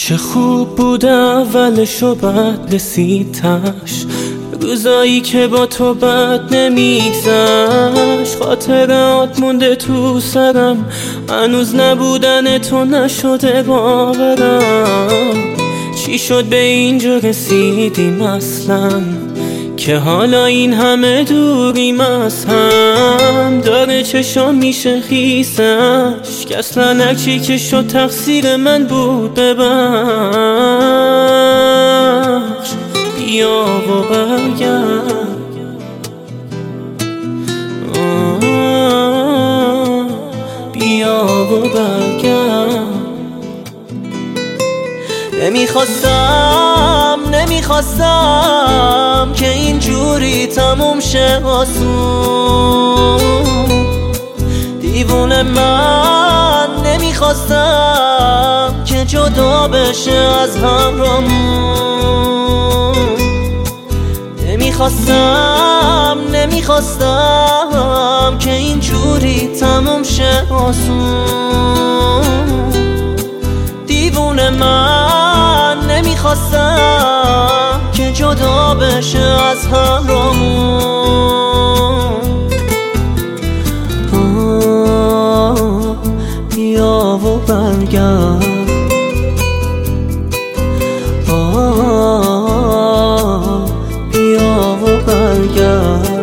چه خوب بود اولش و بعد رسید تاش، روزایی که با تو بد نمیگذشت. خاطرات مونده تو سرم، هنوز نبودن تو نشده باورم. چی شد به اینجا رسیدیم اصلا، که حالا این همه دوریم از هم. داره چشام میشه خیسش، که اصلا هرچی که شد تقصیر من بود. ببخش، بیا و برگرد. بیا و برگرد. نمیخواستم که اینجوری تموم شه آسون. دیوونه من نمیخواستم که جدا بشه از همرامون. نمیخواستم که اینجوری تموم شه آسون. دیوونه من نمیخواستم که جدا بشه از همرامون. بیا و برگرد. بیا و برگرد.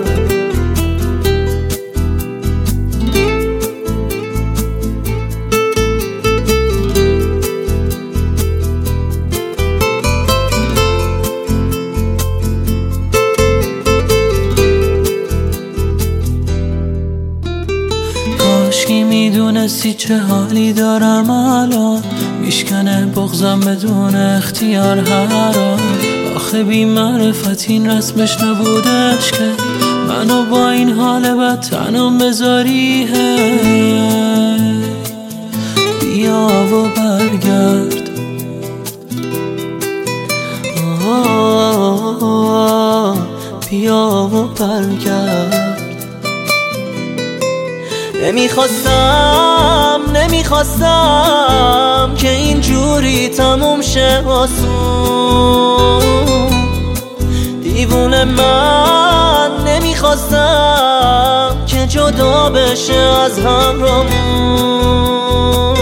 کاشکی میدونستی چه حالی دارم الان، میشکنه بغضم بدون اختیار هران. آخه بی معرفت این رسمش نبودش که منو با این حال بد تنم بذاری. بیا و برگرد. بیا و برگرد. نمیخواستم که اینجوری تموم شه آسون. دیوونه من نمیخواستم که جدا بشه از همرامون.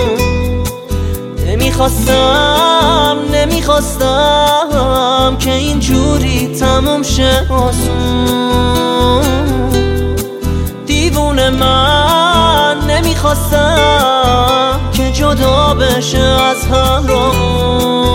نمیخواستم که اینجوری تموم شه آسون. دیوونه من نمیخواستم که جدا بشه از همرامون.